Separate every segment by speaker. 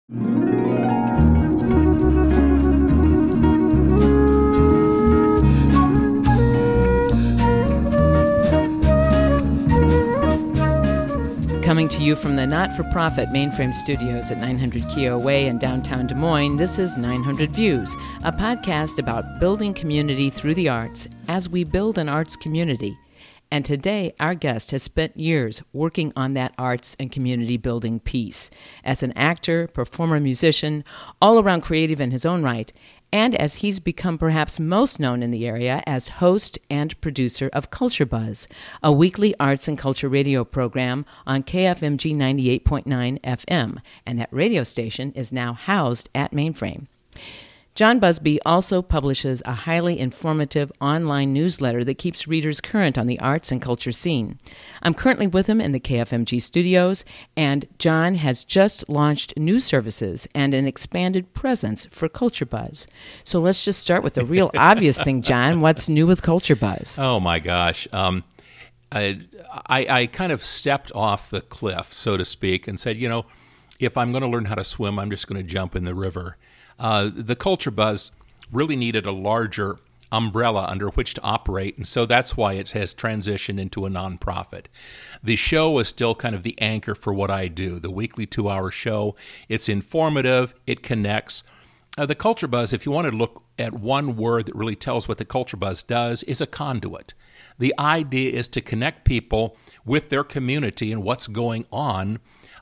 Speaker 1: Coming to you from the not-for-profit Mainframe Studios at 900 Keogh Way in downtown Des Moines, this is 900 Views, a podcast about building community through the arts as we build an arts community. And today, our guest has spent years working on that arts and community building piece. As an actor, performer, musician, all-around creative in his own right, and as he's become perhaps most known in the area as host and producer of Culture Buzz, a weekly arts and culture radio program on KFMG 98.9 FM, and that radio station is now housed at Mainframe. John Busby also publishes a highly informative online newsletter that keeps readers current on the arts and culture scene. I'm currently with him in the KFMG studios, and John has just launched new services and an expanded presence for Culture Buzz. So let's just start with the real obvious thing, John. What's new with Culture Buzz?
Speaker 2: Oh, my gosh. I kind of stepped off the cliff, so to speak, and said, if I'm going to learn how to swim, I'm just going to jump in the river. The Culture Buzz really needed a larger umbrella under which to operate, and so that's why it has transitioned into a nonprofit. The show is still kind of the anchor for what I do, the weekly 2-hour show. It's informative, it connects. The Culture Buzz, if you want to look at one word that really tells what the Culture Buzz does, is a conduit. The idea is to connect people with their community and what's going on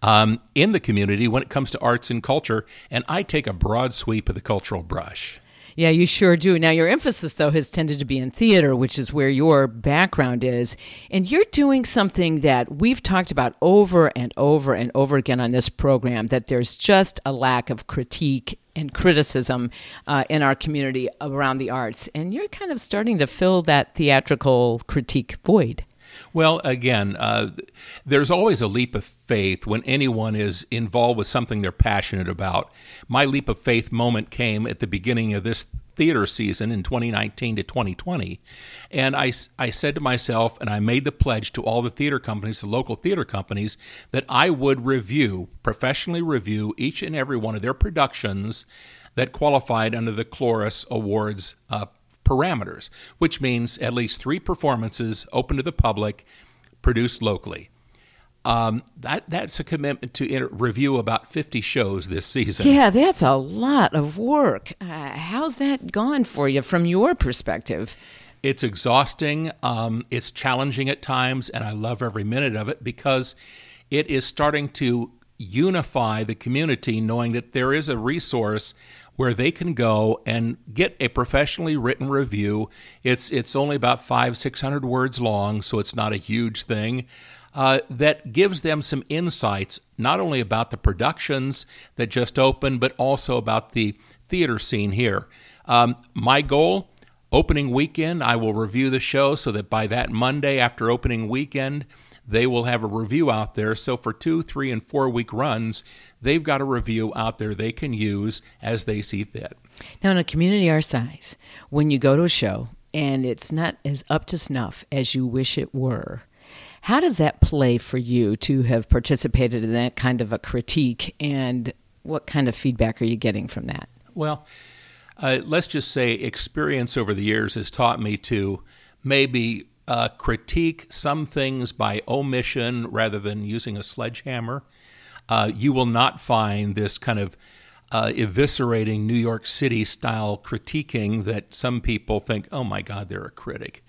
Speaker 2: in the community when it comes to arts and culture, and I take a broad sweep of the cultural brush.
Speaker 1: Yeah, you sure do. Now, your emphasis, though, has tended to be in theater, which is where your background is, and you're doing something that we've talked about over and over and over again on this program, that there's just a lack of critique and criticism in our community around the arts, and you're kind of starting to fill that theatrical critique void.
Speaker 2: Well, again, there's always a leap of faith when anyone is involved with something they're passionate about. My leap of faith moment came at the beginning of this theater season in 2019 to 2020. And I said to myself, and I made the pledge to all the theater companies, the local theater companies, that I would professionally review each and every one of their productions that qualified under the Chloris Awards parameters, which means at least 3 performances open to the public, produced locally. That's a commitment to review about 50 shows this season.
Speaker 1: Yeah, that's a lot of work. How's that gone for you from your perspective?
Speaker 2: It's exhausting. It's challenging at times, and I love every minute of it because it is starting to unify the community, knowing that there is a resource where they can go and get a professionally written review. It's only about 500-600 words long, so it's not a huge thing, that gives them some insights, not only about the productions that just opened, but also about the theater scene here. My goal, opening weekend, I will review the show so that by that Monday after opening weekend, they will have a review out there. So for 2, 3, and 4 week runs, they've got a review out there they can use as they see fit.
Speaker 1: Now, in a community our size, when you go to a show and it's not as up to snuff as you wish it were, how does that play for you to have participated in that kind of a critique, and what kind of feedback are you getting from that?
Speaker 2: Well, let's just say experience over the years has taught me to maybe critique some things by omission rather than using a sledgehammer. You will not find this kind of eviscerating New York City style critiquing that some people think, oh my God, they're a critic.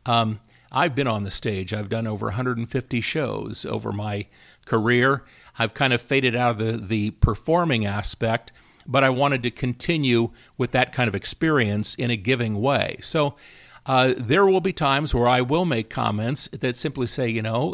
Speaker 2: I've been on the stage. I've done over 150 shows over my career. I've kind of faded out of the performing aspect, but I wanted to continue with that kind of experience in a giving way. So there will be times where I will make comments that simply say,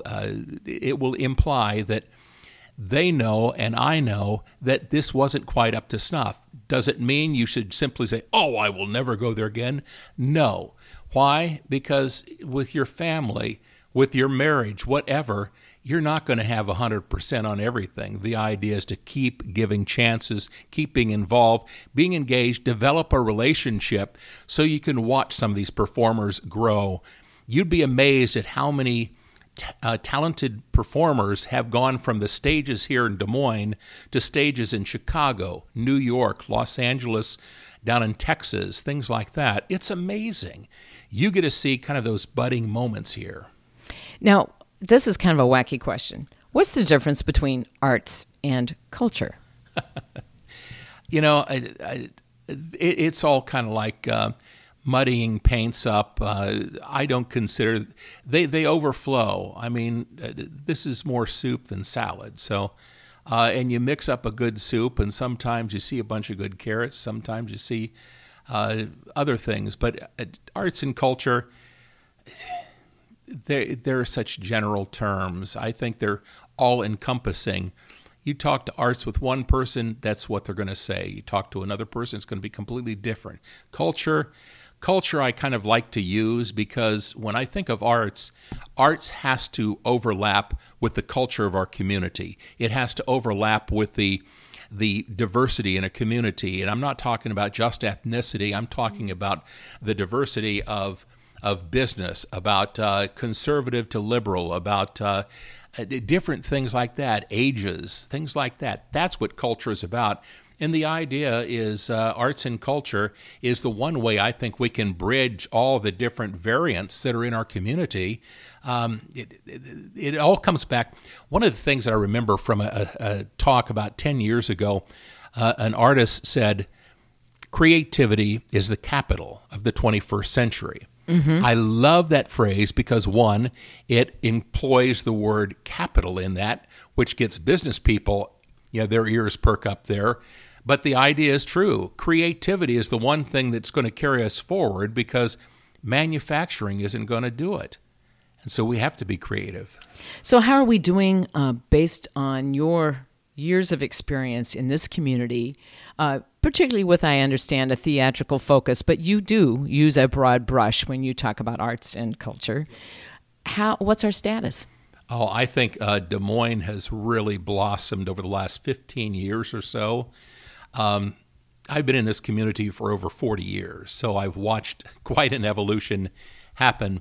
Speaker 2: it will imply that they know and I know that this wasn't quite up to snuff. Does it mean you should simply say, oh, I will never go there again? No. Why? Because with your family, with your marriage, whatever, you're not going to have 100% on everything. The idea is to keep giving chances, keep being involved, being engaged, develop a relationship so you can watch some of these performers grow. You'd be amazed at how many talented performers have gone from the stages here in Des Moines to stages in Chicago, New York, Los Angeles, down in Texas, things like that. It's amazing. You get to see kind of those budding moments here.
Speaker 1: Now, this is kind of a wacky question. What's the difference between arts and culture?
Speaker 2: It's all kind of like muddying paints up. I don't consider they overflow. I mean, this is more soup than salad. So, and you mix up a good soup, and sometimes you see a bunch of good carrots. Sometimes you see other things. But arts and culture, they're such general terms. I think they're all encompassing. You talk to arts with one person, that's what they're going to say. You talk to another person, it's going to be completely different. Culture I kind of like to use because when I think of arts has to overlap with the culture of our community. It has to overlap with the diversity in a community. And I'm not talking about just ethnicity. I'm talking about the diversity of business, about conservative to liberal, about different things like that, ages, things like that. That's what culture is about. And the idea is arts and culture is the one way I think we can bridge all the different variants that are in our community. It all comes back. One of the things that I remember from a talk about 10 years ago, an artist said, creativity is the capital of the 21st century. Mm-hmm. I love that phrase because, one, it employs the word capital in that, which gets business people, their ears perk up there. But the idea is true. Creativity is the one thing that's going to carry us forward because manufacturing isn't going to do it. And so we have to be creative.
Speaker 1: So how are we doing based on your years of experience in this community, particularly with, I understand, a theatrical focus, but you do use a broad brush when you talk about arts and culture. What's our status?
Speaker 2: Oh, I think Des Moines has really blossomed over the last 15 years or so. I've been in this community for over 40 years, so I've watched quite an evolution happen.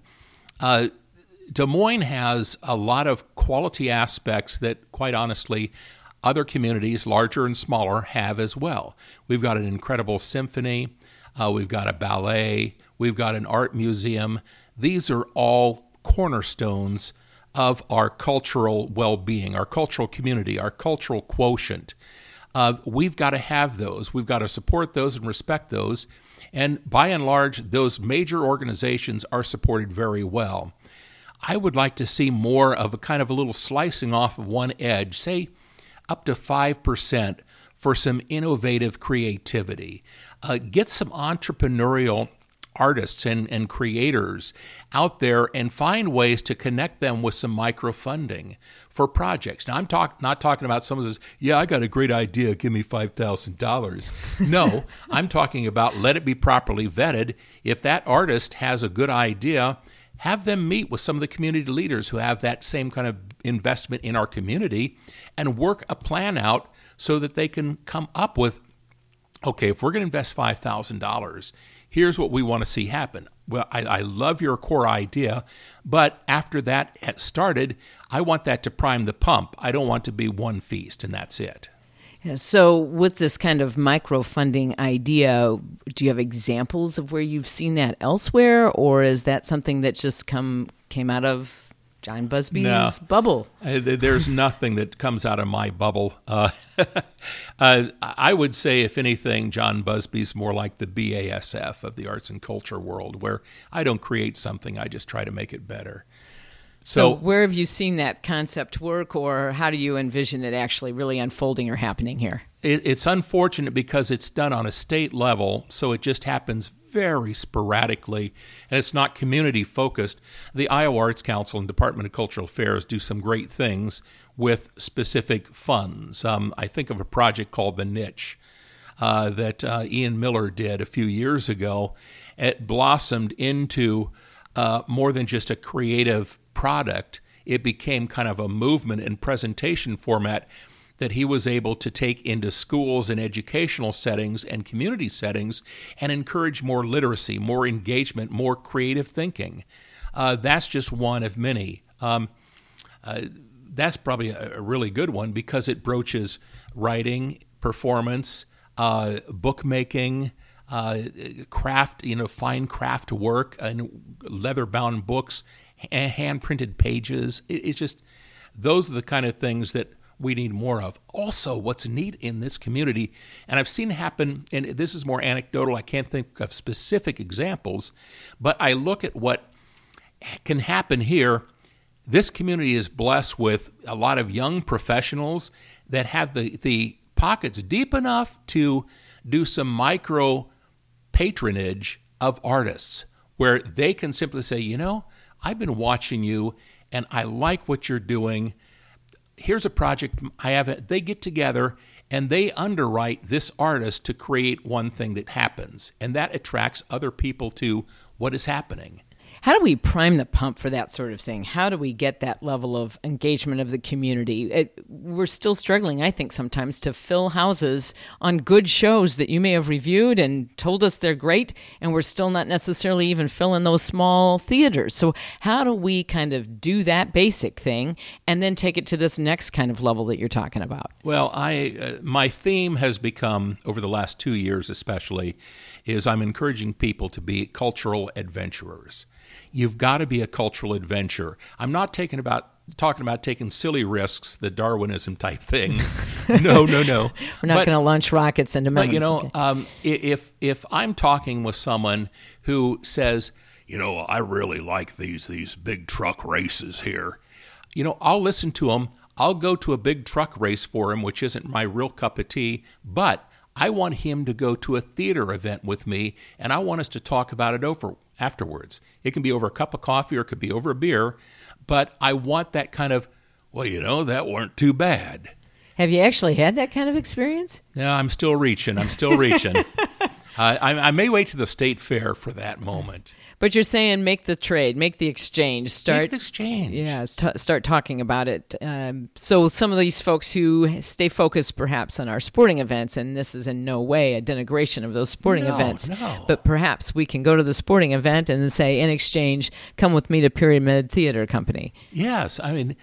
Speaker 2: Des Moines has a lot of quality aspects that, quite honestly, other communities, larger and smaller, have as well. We've got an incredible symphony. We've got a ballet. We've got an art museum. These are all cornerstones of our cultural well-being, our cultural community, our cultural quotient. We've got to have those. We've got to support those and respect those. And by and large, those major organizations are supported very well. I would like to see more of a kind of a little slicing off of one edge, say up to 5% for some innovative creativity. Get some entrepreneurial artists and creators out there and find ways to connect them with some microfunding for projects. Now, I'm not talking about someone who says, yeah, I got a great idea, give me $5,000. No, I'm talking about let it be properly vetted. If that artist has a good idea, have them meet with some of the community leaders who have that same kind of investment in our community and work a plan out so that they can come up with, okay, if we're going to invest $5,000, here's what we want to see happen. Well, I love your core idea, but after that has started, I want that to prime the pump. I don't want to be one feast and that's it.
Speaker 1: Yeah, so with this kind of micro-funding idea, do you have examples of where you've seen that elsewhere, or is that something that just came out of John Busby's bubble?
Speaker 2: There's nothing that comes out of my bubble. I would say, if anything, John Busby's more like the BASF of the arts and culture world, where I don't create something, I just try to make it better.
Speaker 1: So where have you seen that concept work, or how do you envision it actually really unfolding or happening here?
Speaker 2: It's unfortunate because it's done on a state level, so it just happens very sporadically, and it's not community-focused. The Iowa Arts Council and Department of Cultural Affairs do some great things with specific funds. I think of a project called The Niche that Ian Miller did a few years ago. It blossomed into more than just a creative product. It became kind of a movement and presentation format that he was able to take into schools and educational settings and community settings and encourage more literacy, more engagement, more creative thinking. That's just one of many. that's probably a really good one because it broaches writing, performance, bookmaking, craft, fine craft work, and leather-bound books, hand-printed pages. It's just, those are the kind of things that we need more of. Also, what's neat in this community, and I've seen happen, and this is more anecdotal, I can't think of specific examples, but I look at what can happen here. This community is blessed with a lot of young professionals that have the pockets deep enough to do some micro patronage of artists where they can simply say, I've been watching you and I like what you're doing. Here's a project I have. They get together and they underwrite this artist to create one thing that happens, and that attracts other people to what is happening.
Speaker 1: How do we prime the pump for that sort of thing? How do we get that level of engagement of the community? We're still struggling, I think, sometimes to fill houses on good shows that you may have reviewed and told us they're great, and we're still not necessarily even filling those small theaters. So how do we kind of do that basic thing and then take it to this next kind of level that you're talking about?
Speaker 2: Well, my theme has become, over the last 2 years especially, is I'm encouraging people to be cultural adventurers. You've got to be a cultural adventurer. I'm not talking about taking silly risks, the Darwinism type thing. No.
Speaker 1: We're not going to launch rockets into Mars.
Speaker 2: But, if I'm talking with someone who says, I really like these big truck races here, I'll listen to them. I'll go to a big truck race for him, which isn't my real cup of tea, but I want him to go to a theater event with me, and I want us to talk about it afterwards. It can be over a cup of coffee or it could be over a beer, but I want that kind of, that weren't too bad.
Speaker 1: Have you actually had that kind of experience?
Speaker 2: No, I'm still reaching. I may wait to the state fair for that moment.
Speaker 1: But you're saying make the trade, make the exchange.
Speaker 2: Make the exchange.
Speaker 1: Yeah, start talking about it. So some of these folks who stay focused perhaps on our sporting events, and this is in no way a denigration of those sporting events, but perhaps we can go to the sporting event and then say, in exchange, come with me to Pyramid Theater Company.
Speaker 2: Yes, I mean,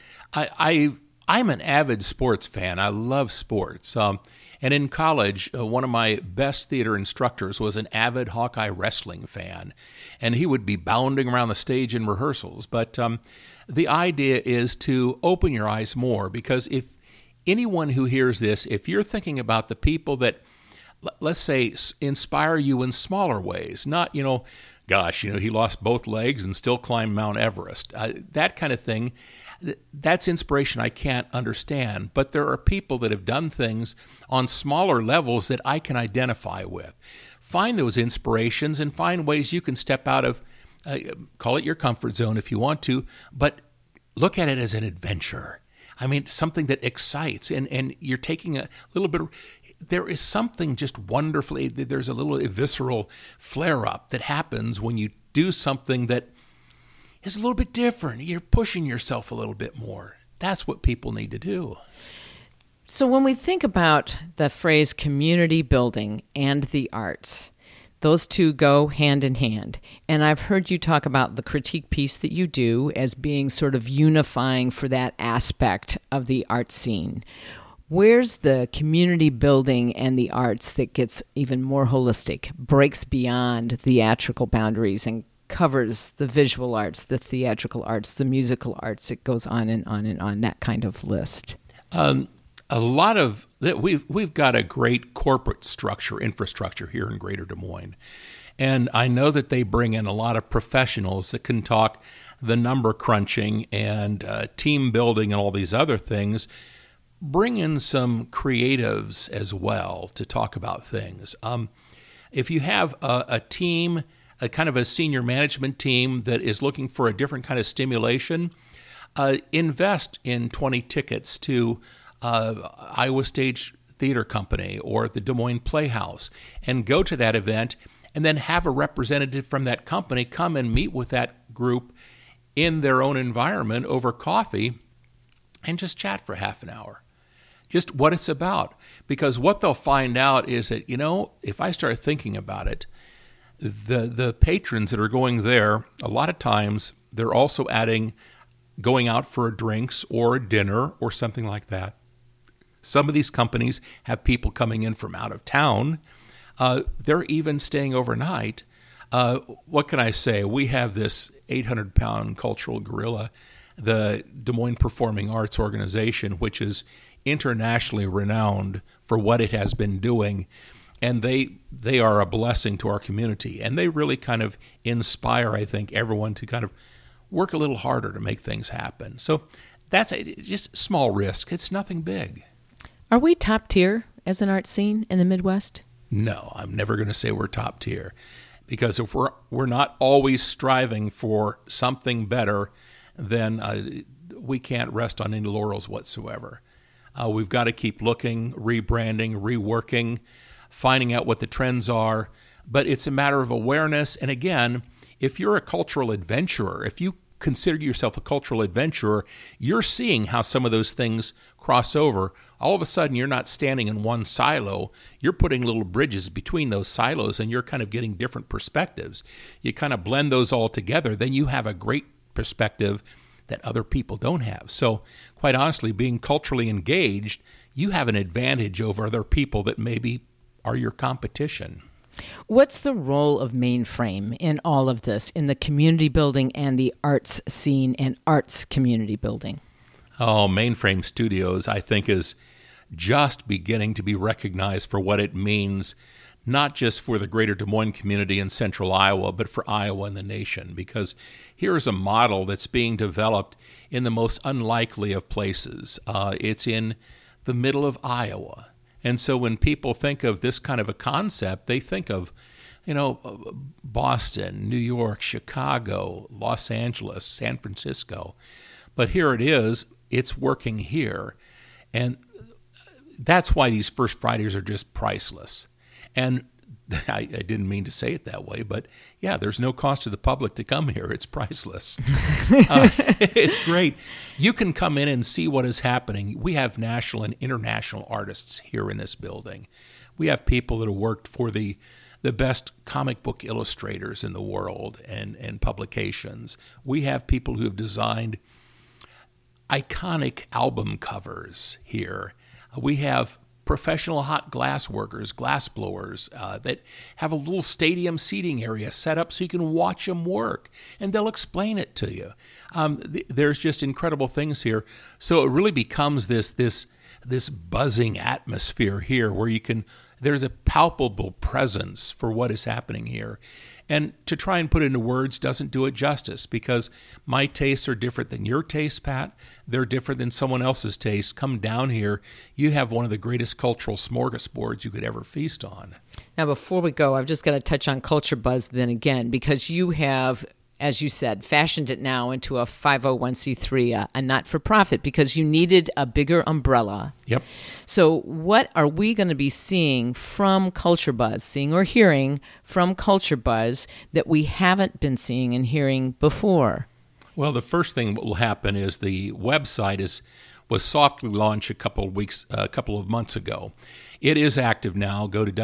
Speaker 2: I'm an avid sports fan. I love sports. And in college, one of my best theater instructors was an avid Hawkeye wrestling fan, and he would be bounding around the stage in rehearsals. But the idea is to open your eyes more, because if anyone who hears this, if you're thinking about the people that, let's say, inspire you in smaller ways, not, he lost both legs and still climbed Mount Everest, that kind of thing, that's inspiration I can't understand. But there are people that have done things on smaller levels that I can identify with. Find those inspirations and find ways you can step out of, call it your comfort zone if you want to, but look at it as an adventure. I mean, something that excites, and you're taking a little bit. There is something just wonderfully, there's a little visceral flare-up that happens when you do something that is a little bit different. You're pushing yourself a little bit more. That's what people need to do.
Speaker 1: So when we think about the phrase community building and the arts, those two go hand in hand. And I've heard you talk about the critique piece that you do as being sort of unifying for that aspect of the art scene. Where's the community building and the arts that gets even more holistic, breaks beyond theatrical boundaries and covers the visual arts, the theatrical arts, the musical arts? It goes on and on and on, that kind of list.
Speaker 2: A lot of that. We've got a great corporate infrastructure here in Greater Des Moines, and I know that they bring in a lot of professionals that can talk the number crunching and team building and all these other things. Bring in some creatives as well to talk about things. If you have a team, a kind of a senior management team that is looking for a different kind of stimulation, invest in 20 tickets to Iowa Stage Theater Company or the Des Moines Playhouse, and go to that event, and then have a representative from that company come and meet with that group in their own environment over coffee and just chat for half an hour. Just what it's about. Because what they'll find out is that, if I start thinking about it, the patrons that are going there, a lot of times they're also adding going out for drinks or a dinner or something like that. Some of these companies have people coming in from out of town. They're even staying overnight. What can I say? We have this 800-pound cultural gorilla, the Des Moines Performing Arts Organization, which is internationally renowned for what it has been doing. And they are a blessing to our community. And they really kind of inspire, I think, everyone to kind of work a little harder to make things happen. So that's just small risk. It's nothing big.
Speaker 1: Are we top tier as an art scene in the Midwest?
Speaker 2: No, I'm never going to say we're top tier, because if we're not always striving for something better, then we can't rest on any laurels whatsoever. We've got to keep looking, rebranding, reworking, finding out what the trends are. But it's a matter of awareness. And again, if you're a cultural adventurer, if you consider yourself a cultural adventurer, you're seeing how some of those things cross over. All of a sudden, you're not standing in one silo. You're putting little bridges between those silos, and you're kind of getting different perspectives. You kind of blend those all together. Then you have a great perspective that other people don't have. So quite honestly, being culturally engaged, you have an advantage over other people that maybe are your competition.
Speaker 1: What's the role of Mainframe in all of this, in the community building and the arts scene and arts community building?
Speaker 2: Oh, Mainframe Studios, I think, is just beginning to be recognized for what it means, not just for the greater Des Moines community in central Iowa, but for Iowa and the nation, because here is a model that's being developed in the most unlikely of places. It's in the middle of Iowa. And so when people think of this kind of a concept, they think of, Boston, New York, Chicago, Los Angeles, San Francisco. But here it is. It's working here. And that's why these First Fridays are just priceless. And I didn't mean to say it that way, but yeah, there's no cost to the public to come here. It's priceless. It's great. You can come in and see what is happening. We have national and international artists here in this building. We have people that have worked for the best comic book illustrators in the world and publications. We have people who have designed iconic album covers here. We have professional hot glass workers, glass blowers, that have a little stadium seating area set up so you can watch them work, and they'll explain it to you. There's just incredible things here. So it really becomes this buzzing atmosphere here where there's a palpable presence for what is happening here. And to try and put it into words doesn't do it justice, because my tastes are different than your tastes, Pat. They're different than someone else's taste. Come down here. You have one of the greatest cultural smorgasbords you could ever feast on.
Speaker 1: Now, before we go, I've just got to touch on Culture Buzz then again, because you have, as you said, fashioned it now into a 501c3, a not-for-profit, because you needed a bigger umbrella.
Speaker 2: Yep.
Speaker 1: So what are we going to be seeing from Culture Buzz, seeing or hearing from Culture Buzz that we haven't been seeing and hearing before?
Speaker 2: Well, the first thing that will happen is the website was softly launched a couple of months ago. It is active now. Go to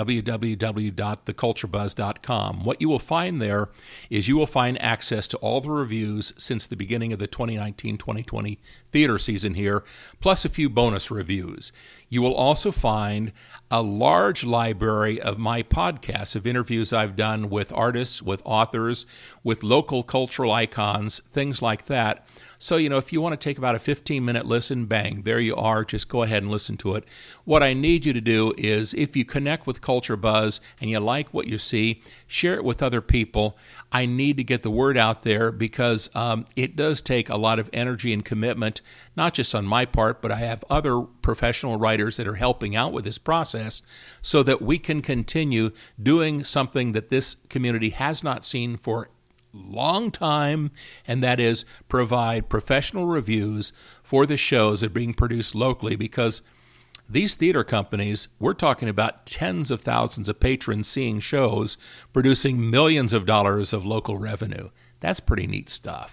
Speaker 2: www.theculturebuzz.com. What you will find there is you will find access to all the reviews since the beginning of the 2019-2020 theater season here, plus a few bonus reviews. You will also find a large library of my podcasts, of interviews I've done with artists, with authors, with local cultural icons, things like that. So, if you want to take about a 15-minute listen, bang, there you are. Just go ahead and listen to it. What I need you to do is, if you connect with Culture Buzz and you like what you see, share it with other people. I need to get the word out there, because it does take a lot of energy and commitment, not just on my part, but I have other professional writers that are helping out with this process so that we can continue doing something that this community has not seen for long time, and that is provide professional reviews for the shows that are being produced locally, because these theater companies, we're talking about tens of thousands of patrons seeing shows, producing millions of dollars of local revenue. That's pretty neat stuff.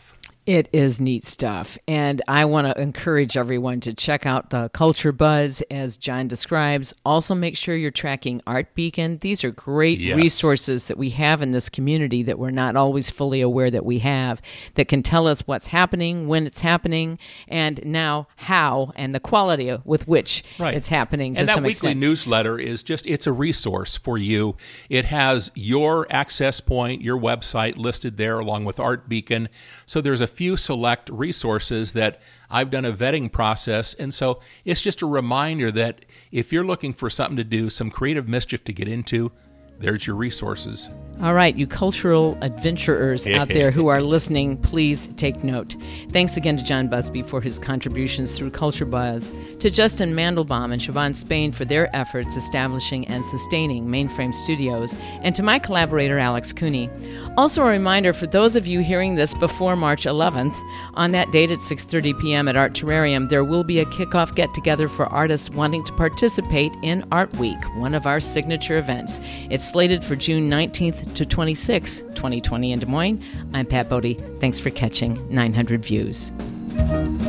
Speaker 1: It is neat stuff, and I want to encourage everyone to check out the Culture Buzz, as John describes. Also, make sure you're tracking Art Beacon. These are great resources that we have in this community that we're not always fully aware that we have, that can tell us what's happening, when it's happening, and now how, and the quality with which it's happening to some extent.
Speaker 2: And that weekly newsletter is it's a resource for you. It has your access point, your website listed there along with Art Beacon. So there's a few select resources that I've done a vetting process, and so it's just a reminder that if you're looking for something to do, some creative mischief to get into, there's your resources.
Speaker 1: All right, you cultural adventurers out there who are listening, please take note. Thanks again to John Busby for his contributions through Culture Buzz, to Justin Mandelbaum and Siobhan Spain for their efforts establishing and sustaining Mainframe Studios, and to my collaborator, Alex Cooney. Also a reminder for those of you hearing this before March 11th, on that date at 6:30 p.m. at Art Terrarium, there will be a kickoff get-together for artists wanting to participate in Art Week, one of our signature events. It's slated for June 19th to 26, 2020 in Des Moines. I'm Pat Bodie. Thanks for catching 900 Views.